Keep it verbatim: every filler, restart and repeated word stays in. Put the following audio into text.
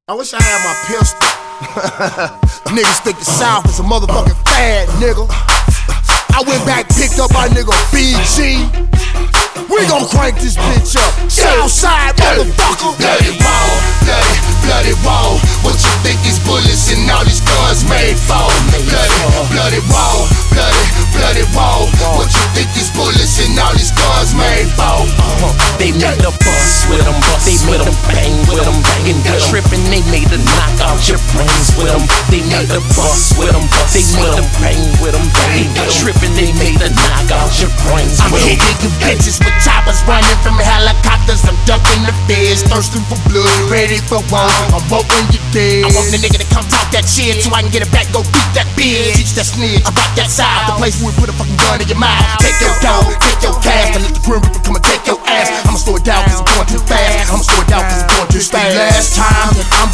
I wish I had my pistol. Niggas think the South is a motherfucking fad, nigga. I went back, picked up my nigga B G. We gon' crank this bitch up. Southside, motherfucker. Bloody wall, bloody, bloody wall. What you think these bullets and all these guns made for? Bloody, bloody wall, bloody, bloody wall. What you think these bullets and all these guns made for? They made a bust with them, bust they made them bang with them, banging the trippin'. They made a knock out your brains with them. They made a bust with them, bust they made them bang with them, banging the trippin'. They made a knock out your brains I'm with them. hitting you bitches with choppers running from helicopters. I'm ducking the feds, thirsting for blood, ready for war. I'm hoping you're dead. I want the nigga to come talk that shit so I can get it back, go beat that bitch. Teach that snitch, I rock that side, the place where we put a fucking gun in your mouth. Take your dough, take your cash, and let the Grim Reaper come and take your ass. I'ma slow it down cause I'm going too fast. I'ma slow it down cause I'm going too fast. Last time, I'm